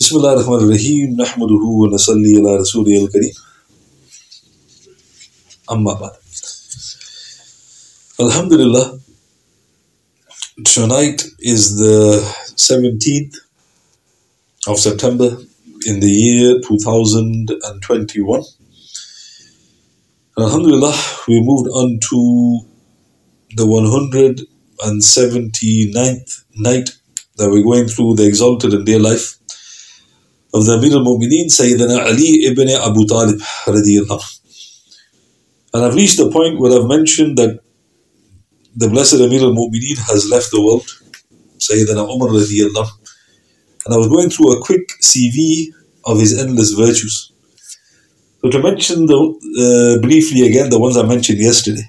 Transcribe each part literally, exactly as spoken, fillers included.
Bismillahirrahmanirrahim. Nahmaduhu wa nasalli ala rasulihil kareem. Amma ba'd. Alhamdulillah. Tonight is the seventeenth of September in the year two thousand twenty-one. Alhamdulillah, we moved on to the one hundred seventy-ninth night that we're going through the exalted and dear life of the Amir al-Mu'mineen, Sayyidina Ali ibn Abu Talib radiyallahu. And I've reached the point where I've mentioned that the blessed Amir al-Mu'mineen has left the world, Sayyidina Umar radiyallahu. And I was going through a quick C V of his endless virtues. So to mention the, uh, briefly again the ones I mentioned yesterday.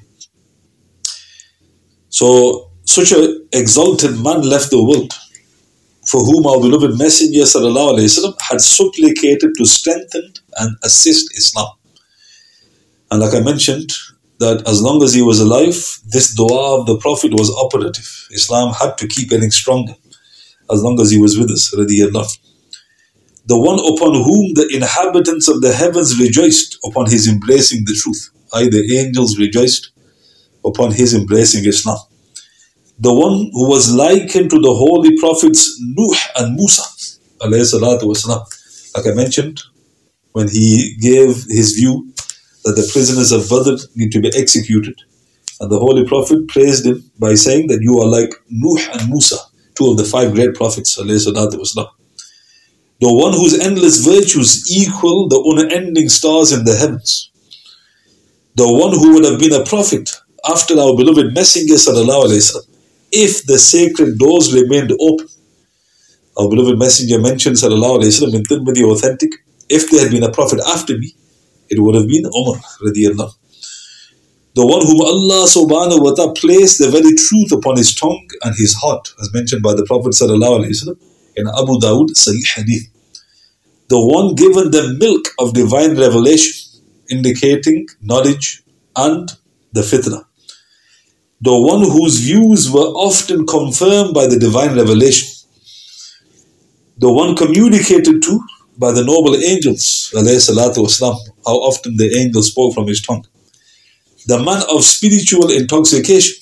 So such an exalted man left the world, for whom our beloved Messenger sallallahu alaihi wasallam had supplicated to strengthen and assist Islam. And like I mentioned, that as long as he was alive, this dua of the Prophet was operative. Islam had to keep getting stronger as long as he was with us, radiyallahu. The one upon whom the inhabitants of the heavens rejoiced upon his embracing the truth, that is, the angels rejoiced upon his embracing Islam. The one who was likened to the holy prophets Nuh and Musa, alayhi salatu wasalam. Like I mentioned, when he gave his view that the prisoners of Badr need to be executed, and the holy prophet praised him by saying that you are like Nuh and Musa, two of the five great prophets, alayhi salatu wasalam. The one whose endless virtues equal the unending stars in the heavens. The one who would have been a prophet after our beloved Messenger sallallahu alaihi wasallam, if the sacred doors remained open. Our beloved Messenger mentioned sallallahu alaihi wasallam in Tirmidhi authentic, if there had been a prophet after me, it would have been Umar radiyallahu. The one whom Allah subhanahu wa ta'ala placed the very truth upon his tongue and his heart, as mentioned by the Prophet sallallahu alaihi wasallam in Abu Dawud Sahih Hadith. The one given the milk of divine revelation, indicating knowledge and the fitrah. The one whose views were often confirmed by the divine revelation. The one communicated to by the noble angels, alayhi salatu wasalam, how often the angels spoke from his tongue. The man of spiritual intoxication,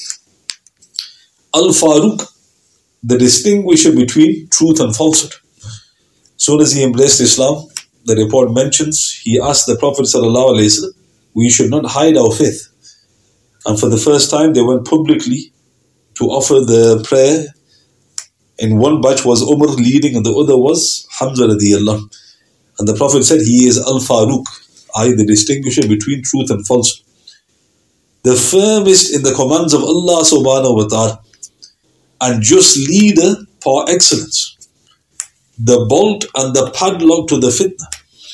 Al-Faruq, the distinguisher between truth and falsehood. Soon as he embraced Islam, the report mentions, he asked the Prophet sallallahu alaihi wasallam, we should not hide our faith. And for the first time, they went publicly to offer the prayer. In one batch was Umar leading, and the other was Hamza radiyallahu. And the Prophet said, he is Al-Faruq, that is, the distinguisher between truth and falsehood. The firmest in the commands of Allah subhanahu wa ta'ala, and just leader par excellence. The bolt and the padlock to the fitna.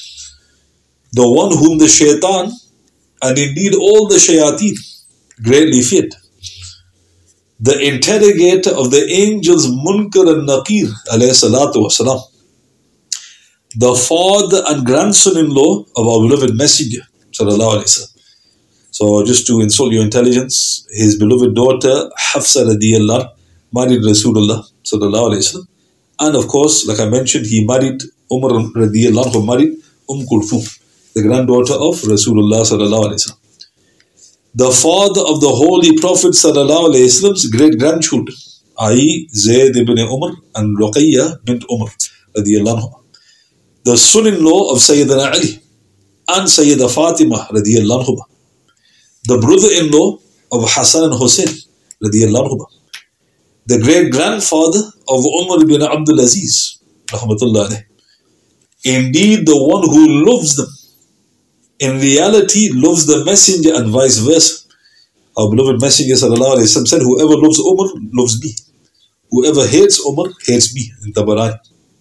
The one whom the shaitan, and indeed all the shayateen, greatly feared. The interrogator of the angels Munkar and Nakir alayhi salatu wasalam. The father and grandson-in-law of our beloved Messenger sallallahu alaihi wasallam. So just to insult your intelligence, his beloved daughter Hafsa radiyallahu married Rasulullah sallallahu alaihi wasallam. And of course, like I mentioned, he married Umar radiyallahu who married Umm Kulthum, the granddaughter of Rasulullah sallallahu alaihi wasallam. The father of the Holy Prophet sallallahu alaihi wasallam's great grandchildren, that is, Zayd ibn Umar and Ruqayya bint Umar radiyallahu. The son-in-law of Sayyidina Ali and Sayyida Fatima radiyallahu. The brother-in-law of Hassan and Hussein radiyallahu. The great-grandfather of Umar ibn Abdul Aziz rahmatullah alayh. Indeed, the one who loves them, in reality loves the Messenger and vice versa. Our beloved Messenger sallallahu alaihi wasallam said, whoever loves Umar loves me. Whoever hates Umar hates me, in Tabarani.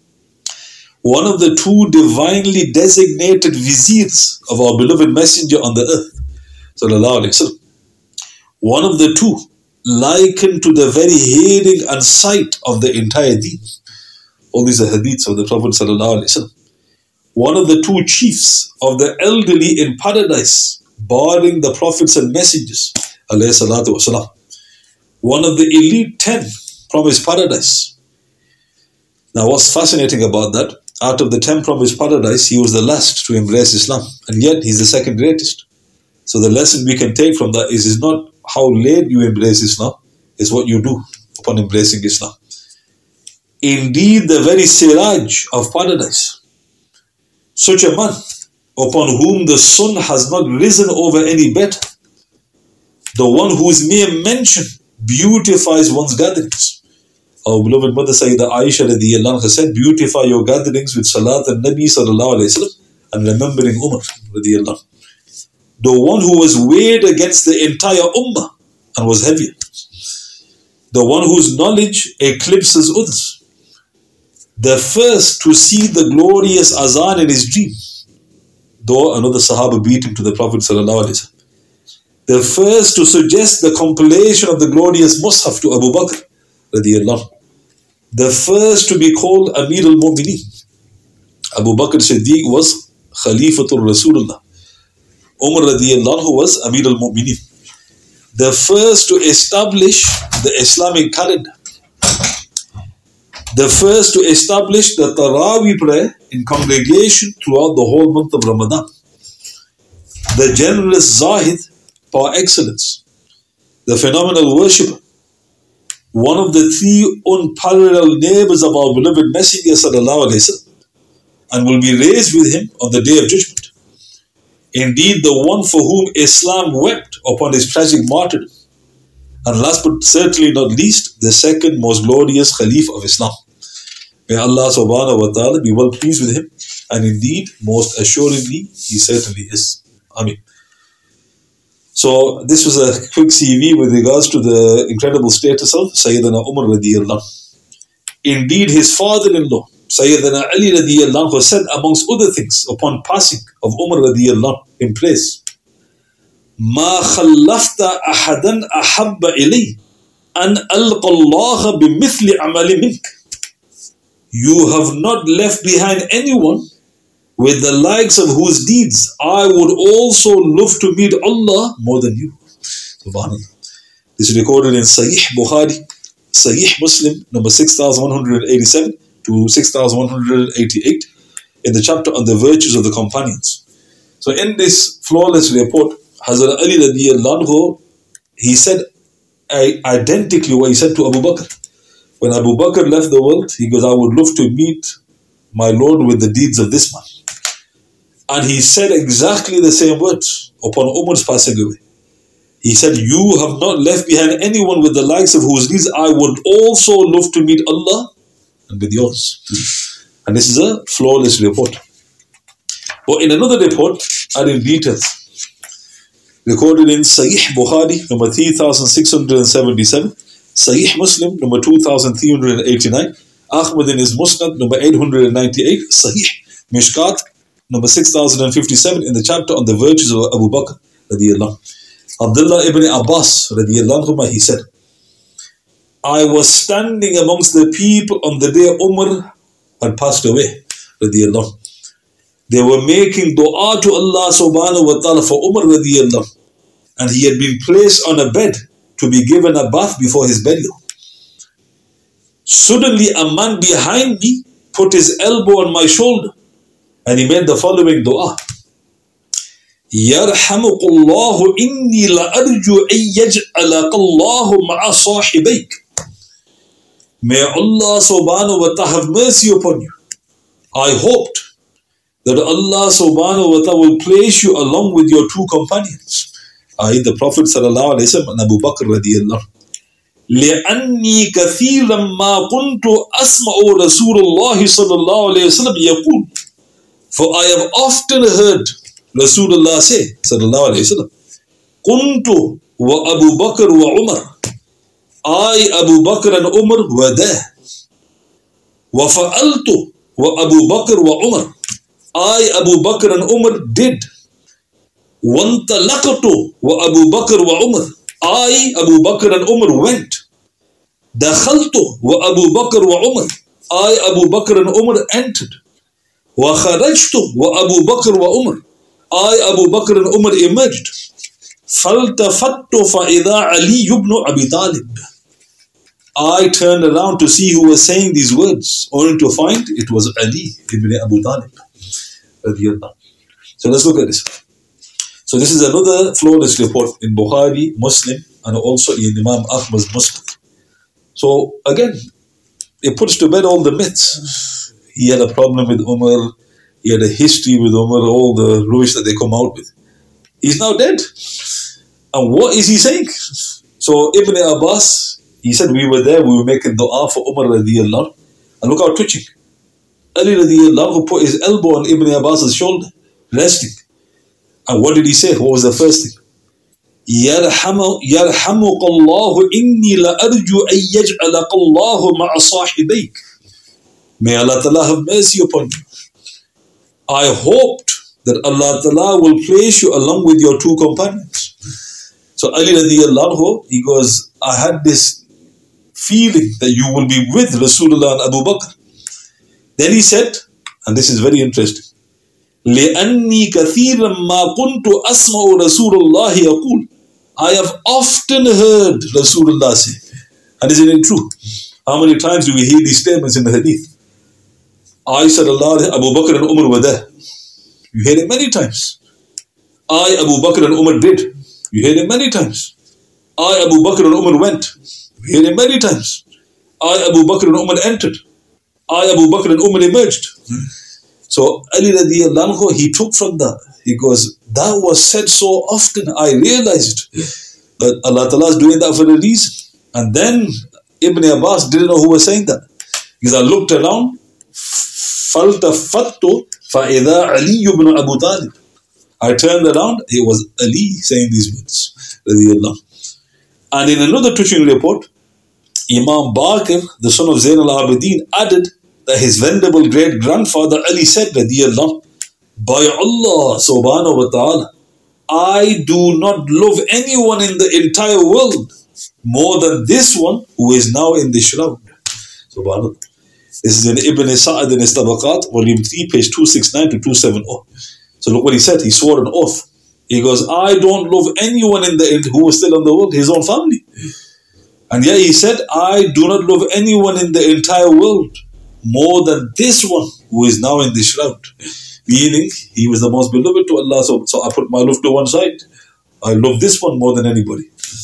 One of the two divinely designated viziers of our beloved Messenger on the earth, sallallahu alaihi wasallam. One of the two, likened to the very hearing and sight of the entire deen. All these are hadiths of the Prophet sallallahu alaihi wasallam. One of the two chiefs of the elderly in paradise, barring the prophets and messengers, alayhi salatu wasalam. One of the elite ten from his paradise. Now what's fascinating about that, Out of the ten promised paradise, he was the last to embrace Islam, and yet he's the second greatest. So the lesson we can take from that is, is not how late you embrace Islam, it's what you do upon embracing Islam. Indeed, the very Siraj of paradise, such a man upon whom the sun has not risen over any bed, the one whose mere mention beautifies one's gatherings. Our beloved mother Sayyidah Aisha radiyallahu anha said, beautify your gatherings with Salat and Nabi sallallahu alayhi wa sallam and remembering Umar radiyallahu anhu. The one who was weighed against the entire ummah and was heavier. The one whose knowledge eclipses others. The first to see the glorious azan in his dream, though another Sahaba beat him to the Prophet sallallahu alayhi wa sallam. The first to suggest the compilation of the glorious Mus'haf to Abu Bakr radiyallahu anhu. The first to be called Amir al-Mu'mineen. Abu Bakr Siddiq was Khalifatul Rasulullah. Umar radiyallahu anhu was Amir al-Mu'mineen. The first to establish the Islamic calendar. The first to establish the Taraweeh prayer in congregation throughout the whole month of Ramadan. The generous Zahid par excellence. The phenomenal worshipper. One of the three unparalleled neighbors of our beloved Messenger sallallahu alayhi wa sallam, and will be raised with him on the day of judgment. Indeed, the one for whom Islam wept upon his tragic martyrdom. And last but certainly not least, the second most glorious Khalif of Islam. May Allah subhanahu wa ta'ala be well pleased with him, and indeed, most assuredly, he certainly is. Ameen. So this was a quick C V with regards to the incredible status of Sayyidina Umar radiyallahu anhu. Indeed, his father-in-law, Sayyidina Ali radiyallahu anhu, said amongst other things upon passing of Umar radiyallahu anhu in place, مَا خَلَّفْتَ أَحَدًا أَحَبَّ إِلَيْهِ أَنْ أَلْقَ اللَّهَ بِمِثْلِ عَمَلِ مِنْكَ. You have not left behind anyone with the likes of whose deeds I would also love to meet Allah more than you. Subhanallah. This is recorded in Sahih Bukhari, Sahih Muslim, number six thousand one hundred eighty-seven to six thousand one hundred eighty-eight, in the chapter on the virtues of the companions. So in this flawless report, Hazrat Ali radiyallahu anhu, he said identically what he said to Abu Bakr. When Abu Bakr left the world, he goes, I would love to meet my Lord with the deeds of this man. And he said exactly the same words upon Umar's passing away. He said, you have not left behind anyone with the likes of whose deeds I would also love to meet Allah and with yours. And this is a flawless report. But in another report, adding details, recorded in Sahih Bukhari, number three thousand six hundred seventy-seven, Sahih Muslim, number two thousand three hundred eighty-nine, Ahmad in his Musnad, number eight hundred ninety-eight, Sahih Mishkat, number six thousand fifty-seven, in the chapter on the virtues of Abu Bakr radiyallahu anhu. Abdullah ibn Abbas radiyallahu anhu, he said, I was standing amongst the people on the day Umar had passed away radiyallahu anhu. They were making dua to Allah subhanahu wa ta'ala for Umar radiyallahu anhu, and he had been placed on a bed to be given a bath before his burial. Suddenly a man behind me put his elbow on my shoulder and he made the following dua. يَرْحَمُكُ اللَّهُ إِنِّي لَأَرْجُو أَن يَجْعَلَكَ اللَّهُ مَعَ صَاحِبَيْكَ. May Allah subhanahu wa ta'ala have mercy upon you. I hoped that Allah subhanahu wa ta'ala will place you along with your two companions, that is the Prophet sallallahu alayhi wa sallam and Abu Bakr radiyallahu anhu. لأني كثيرا ما كنت أسمع رسول الله صلى الله عليه وسلم يقول. For I have often heard Rasulullah say, sallallahu alayhi wa sallam, كنت وأبو بكر وعمر. I, Abu Bakr and Umar were there. وفعلت وأبو بكر وعمر. I, Abu Bakr and Umar did. وانطلقت وأبو بكر وعمر. I, Abu Bakr and Umar went. دخلت وأبو بكر وعمر. I, Abu Bakr and Umar entered. وخرجت وأبو بكر وعمر. I, Abu Bakr and Umar emerged. فالتفت فإذا علي بن أبي طالب. I turned around to see who was saying these words, only to find it was Ali ibn Abu Talib. So let's look at this. So this is another flawless report in Bukhari, Muslim, and also in Imam Ahmad's Muslim. So again, it puts to bed all the myths. He had a problem with Umar. He had a history with Umar, all the rubbish that they come out with. He's now dead. And what is he saying? So Ibn Abbas, he said, we were there, we were making dua for Umar radiallahu anhu. And look how twitching. Ali radiallahu anhu put his elbow on Ibn Abbas's shoulder, resting. And what did he say? What was the first thing? يَرْحَمُكَ اللَّهُ إِنِّي لَأَرْجُو أَن يَجْعَلَكَ اللَّهُ مَعَ صَاحِبَيْكَ. May Allah Ta'ala have mercy upon you. I hoped that Allah Ta'ala will place you along with your two companions. So Ali radiallahu anhu, he goes, I had this feeling that you will be with Rasulullah and Abu Bakr. Then he said, and this is very interesting, لأني كثيرا ما كنت أسمع رسول الله يقول. I have often heard Rasulullah say, and isn't it true? How many times do we hear these statements in the hadith? I said Allah, Abu Bakr and Umar were there. You hear it many times. I, Abu Bakr and Umar did. You hear it many times. I, Abu Bakr and Umar went. You hear it many times. I, Abu Bakr and Umar entered. I, Abu Bakr and Umar emerged. So Ali radiallahu anhu, he took from that. He goes, that was said so often, I realized that Allah Ta'ala is doing that for a reason. And then Ibn Abbas didn't know who was saying that. Because I looked around, فَالْتَفَتُّ فَإِذَا عَلِيُّ بْنُ أَبُو طَالِبٍ. I turned around, it was Ali saying these words. Radiallahu. And in another touching report, Imam Baqir, the son of Zain al-Abidin, added that his venerable great-grandfather Ali said, Radiallahu, by Allah subhanahu wa ta'ala, I do not love anyone in the entire world more than this one who is now in the shroud. Subhanallah. This is in Ibn Sa'ad in his Tabaqat, volume three, page two sixty-nine to two seventy. So look what he said. He swore an oath. He goes, I don't love anyone in the who was still in the world, his own family. And yet he said, I do not love anyone in the entire world more than this one who is now in the shroud. Meaning, he was the most beloved to Allah. So, so I put my love to one side. I love this one more than anybody.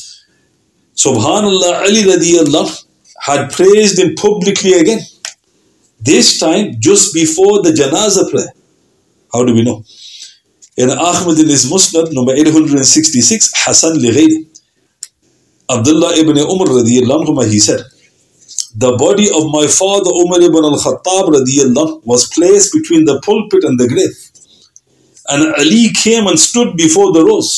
Subhanallah, Ali radiallahu had praised him publicly again. This time, just before the janazah prayer. How do we know? In Ahmad in his Musnad, number eight hundred sixty-six, Hasan li ghayri. Abdullah ibn Umar radiallahu anhu, he said, the body of my father Umar ibn al-Khattab radiallahu was placed between the pulpit and the grave. And Ali came and stood before the rose.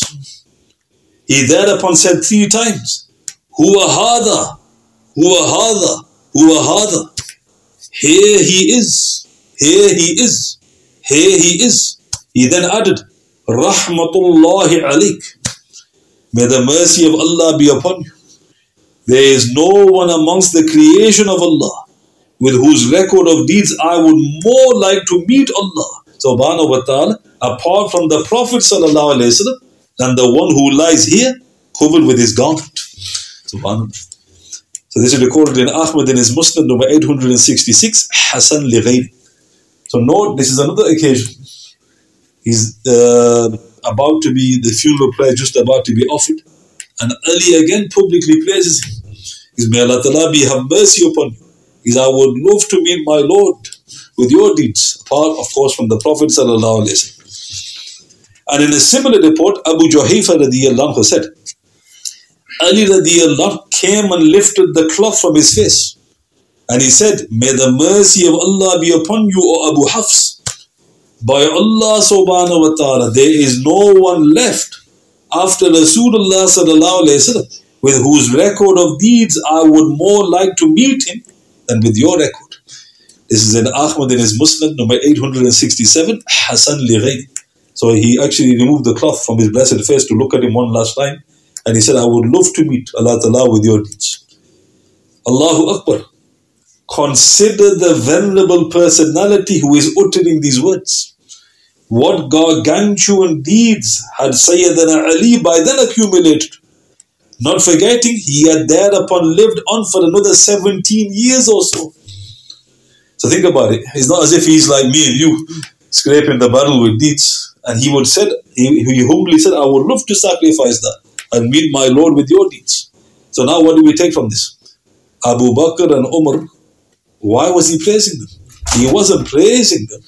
He thereupon said three times, Huwa hadha, Huwa hadha, Huwa hadha. Here he is, here he is, here he is. He then added, Rahmatullahi alayk. May the mercy of Allah be upon you. There is no one amongst the creation of Allah with whose record of deeds I would more like to meet Allah subhanahu wa ta'ala apart from the Prophet sallallahu alayhi wa sallam than the one who lies here covered with his garment. Subhanallah. So this is recorded in Ahmad in his Musnad number eight hundred sixty-six, Hasan li ghayri. So note, this is another occasion. He's uh, about to be, the funeral prayer just about to be offered. And Ali again publicly praises him. He says, may Allah Ta'ala be have mercy upon you. He says, I would love to meet my Lord with your deeds, apart of course from the Prophet sallallahu alaihi wasallam. And in a similar report, Abu Juhayfa radiallahu anhu said, Ali radiallahu came and lifted the cloth from his face. And he said, may the mercy of Allah be upon you, O Abu Hafs. By Allah subhanahu wa ta'ala, there is no one left after Rasulullah sallallahu alayhi wa sallam with whose record of deeds I would more like to meet him than with your record. This is in Ahmad in his Musnad number eight hundred sixty-seven, Hasan li ghayri. So he actually removed the cloth from his blessed face to look at him one last time. And he said, I would love to meet Allah Ta'ala with your deeds. Allahu Akbar. Consider the venerable personality who is uttering these words. What gargantuan deeds had Sayyidina Ali by then accumulated? Not forgetting, he had thereupon lived on for another seventeen years or so. So think about it. It's not as if he's like me and you, scraping the barrel with deeds. And he would said, he, he humbly said, I would love to sacrifice that and meet my Lord with your deeds. So now what do we take from this? Abu Bakr and Umar, why was he praising them? He wasn't praising them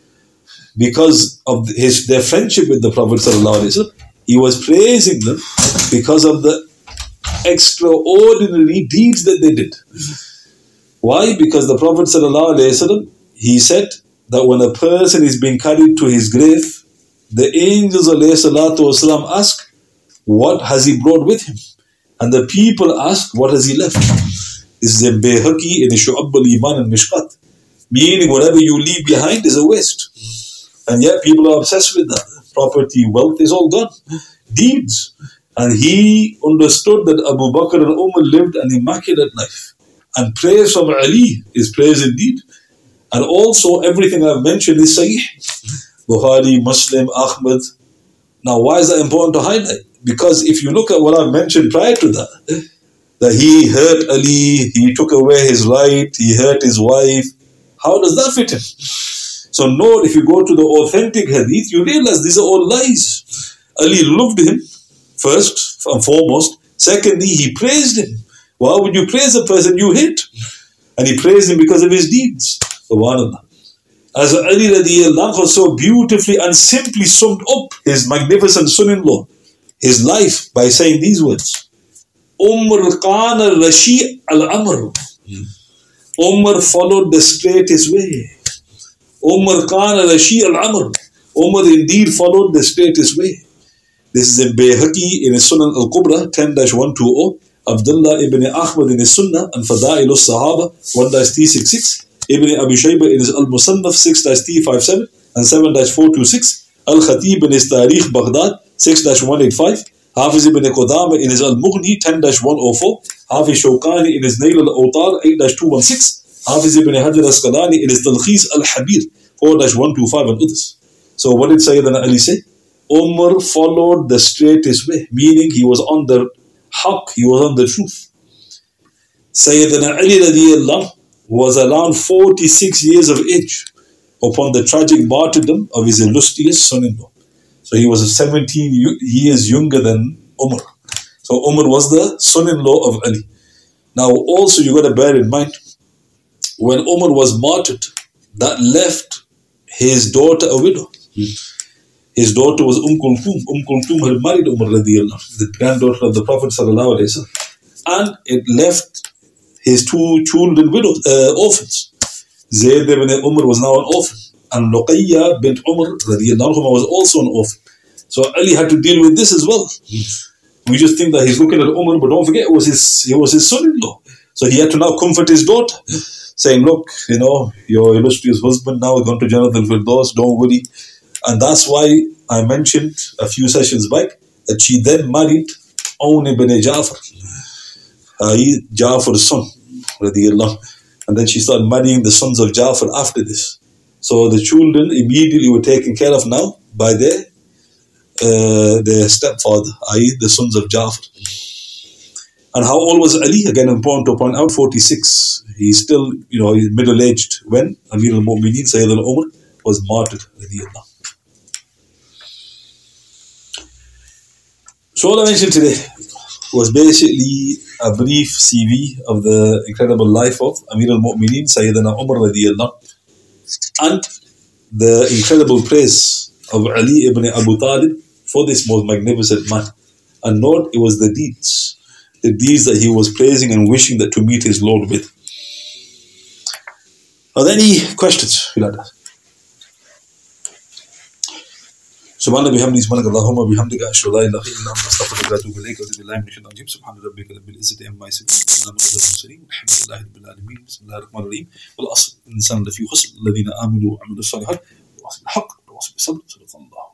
because of his their friendship with the Prophet ﷺ. He was praising them because of the extraordinary deeds that they did. Why? Because the Prophet ﷺ, he said that when a person is being carried to his grave, the angels ﷺ ask, what has he brought with him? And the people ask, what has he left? This is in Bayhaqi, in Shu'ab al-Iman and Mishkat. Meaning whatever you leave behind is a waste. And yet people are obsessed with that. Property, wealth is all gone. Deeds. And he understood that Abu Bakr and Umar lived an immaculate life. And praise from Ali is praise indeed. And also everything I've mentioned is Sahih. Bukhari, Muslim, Ahmad. Now why is that important to highlight? Because if you look at what I've mentioned prior to that, that he hurt Ali, he took away his right, he hurt his wife, how does that fit in? So note, if you go to the authentic hadith, you realize these are all lies. Ali loved him, first and foremost. Secondly, he praised him. Why would you praise a person you hate? And he praised him because of his deeds. Subhanallah. As Ali radiallahu anhu so beautifully and simply summed up his magnificent son-in-law, his life, by saying these words. Umar Qana Rashi al-Amr. Umar followed the straightest way. Umar Qana Rashi al-Amr. Umar indeed followed the straightest way. This is in Bayhaqi in his Sunan al-Kubra ten dash one twenty. Abdullah ibn Ahmad in his Sunnah and Fada'il al-Sahaba one dash three sixty-six. Ibn Abi Shayba in his Al-Musannaf six dash three fifty-seven and seven dash four twenty-six. Al-Khatib in his Tarikh Baghdad six dash one eighty-five. Hafiz ibn Qudama in his Al-Mughni ten dash one oh four. Hafiz Shawkani in his Nail al-Awtar eight dash two sixteen. Hafiz ibn Hajar al-Asqalani in his Talkhis al-Habir four dash one twenty-five and others. So what did Sayyidina Ali say? Umar followed the straightest way, meaning he was on the haqq, he was on the truth. Sayyidina Ali radiallahu was around forty-six years of age upon the tragic martyrdom of his illustrious son-in-law. So he was seventeen years younger than Umar. So Umar was the son-in-law of Ali. Now also you got to bear in mind, when Umar was martyred, that left his daughter a widow. His daughter was Umm Kulthum. Umm Kulthum had married Umar radiallahu, the granddaughter of the Prophet sallallahu alaihi wasallam, and it left his two children widows, uh, orphans. Zayd ibn Umar was now an orphan, and Luqayya bint Umar radiallahu was also an orphan. So Ali had to deal with this as well. We just think that he's looking at Umar, but don't forget it was his, it was his son-in-law. So he had to now comfort his daughter, saying, look, you know, your illustrious husband now is going to Jannat al-Firdaus, don't worry. And that's why I mentioned a few sessions back that she then married Awn ibn Ja'far, uh, Ja'far's son, radiallahu. And then she started marrying the sons of Ja'far after this. So the children immediately were taken care of now by their, uh, their stepfather, that is the sons of Ja'far. And how old was Ali? Again, important to point out, forty-six. He's still, you know, he's middle-aged when Amir al-Mu'mineen, Sayyidina Umar, was martyred, radiallahu. So all I mentioned today was basically a brief C V of the incredible life of Amir al-Mu'mineen, Sayyidina Umar radiallahu, and the incredible praise of Ali ibn Abu Talib for this most magnificent man. And note, it was the deeds, the deeds that he was praising and wishing that to meet his Lord with. Are there any questions? سبحان بحمده سبحانك اللهم وبحمدك أشهد أن لا إله إلا أنت أستغفرك وأتوب إليك وأعوذ بالله من الشيطان الرجيم سبحان ربك رب العزة عما يصفون وسلام على المرسلين والحمد لله رب العالمين بسم الله الرحمن الرحيم والأصل الإنسان لفي خسر الذين آمنوا وعملوا الصالحات وتواصوا بالحق وتواصوا بالصبر صدق الله.